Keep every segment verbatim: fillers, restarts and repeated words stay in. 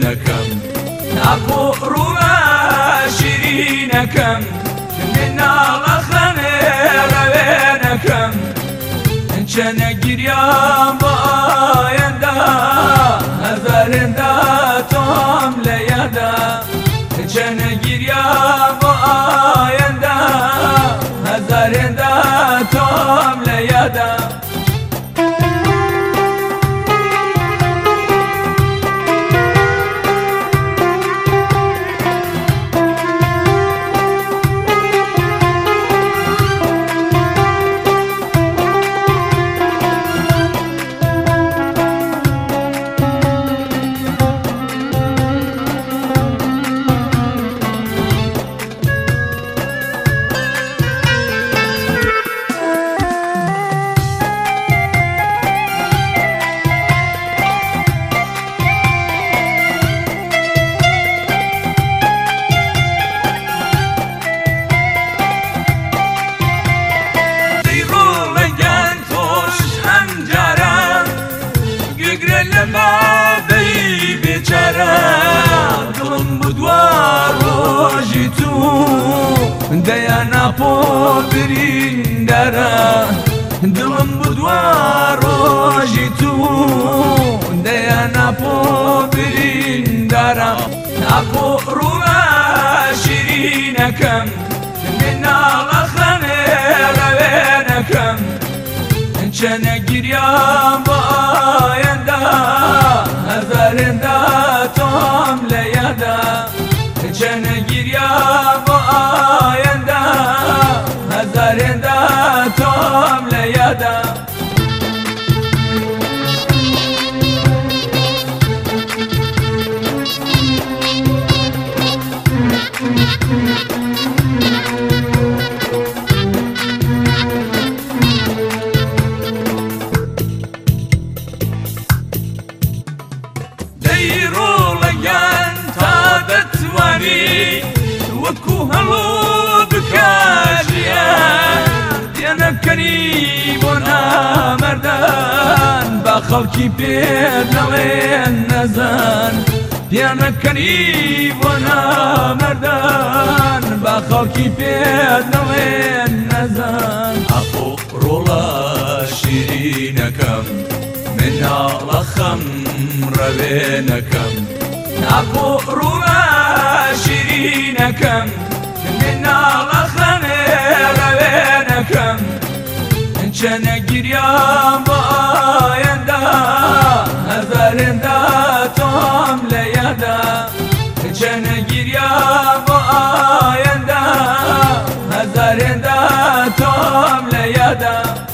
ڕەوێنەکەم ناکۆ ڕووە شیرینەکەم مناڵە خەنێ ڕەوێنەکەم چەنە گیریان بۆ ئایەندا هەزارێندا تۆم لە یادا چەنە گیریان بۆ ئایەندا هەزارێندا تۆم لە یادا دڵم بودوە ڕۆژی تو دەیانە بۆ بریندەرە دڵم بودوە ڕۆژی تو دەیانە بۆ بریندەرە ناکۆ ڕووە شیرینەکەم مناڵە خەنێ ڕەوێنەکەم چەنە گیریان بۆ ئایەندا هەزارێندا تۆم لە یادا چەنە گیریان بۆ ئایەندا هەزارێندا تۆم لە یادا وەکو هەڵوو بکاژیان دێنەکەنی بۆ نامەردان با خەڵکی پێت نەڵێن نەزان دێنەکەنی بۆ نامەردان با خەڵکی پێت نەڵێن نەزان ئەخۆ ڕۆڵە شیرینەکەم مناڵە خەم ڕەوێنەکەم ناکۆ ڕووە شیرینەکەم مناڵە خەنێ ڕەوێنەکەم چەنە گیریان بۆ ئایەندا هەزارێندا تۆم لە یادا چەنە گیریان بۆ ئایەندا هەزارێندا تۆم لە یادا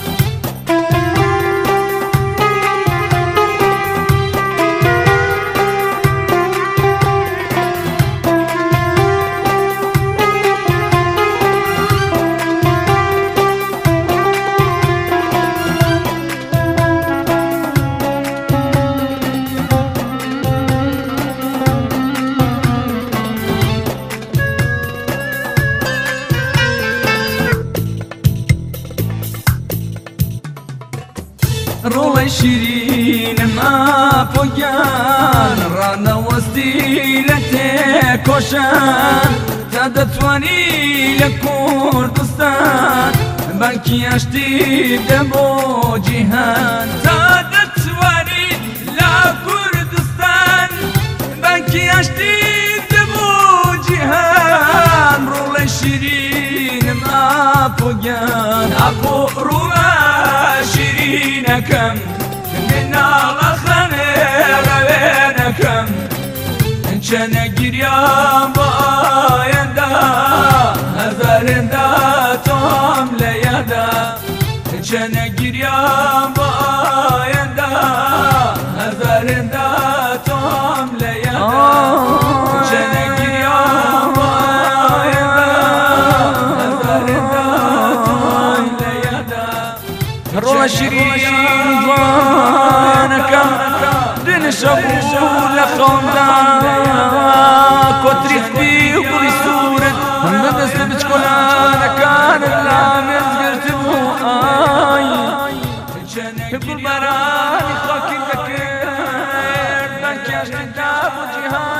ڕۆڵەی شیرینم ئاپۆگیان ڕانەوەستی لە تێکۆشان تا دەتوانی لە کوردستان بانکی ئاشتی بدە بۆ جیهان تا دەتوانی لە کوردستان بانکی ئاشتی بدە بۆ جیهان ڕۆڵەی شیرینم ئاپۆگیان ئاپۆ ڕووە شیرینەکەم مناڵە خەنێ ڕەوێنەکەم چەنە گیریان بۆ ئایەندا هەزارێندا تۆم لە یادا چەنە گیریان بۆ ئایەندا هەزارێندا تۆم لە یادا چەنە گیریان بۆ ئایەندا هەزارێندا تۆم لە یادا ڕۆڵە شیرین جوانەکەم دنشە بوو لە خەوندا کۆتریخبی و گوڵی سوورت بەدەست بچکۆلانەکانت لا مێزگرت بوو ئای گوڵبارانی خاکی دەکرد بانکی ئاشتیدا جهان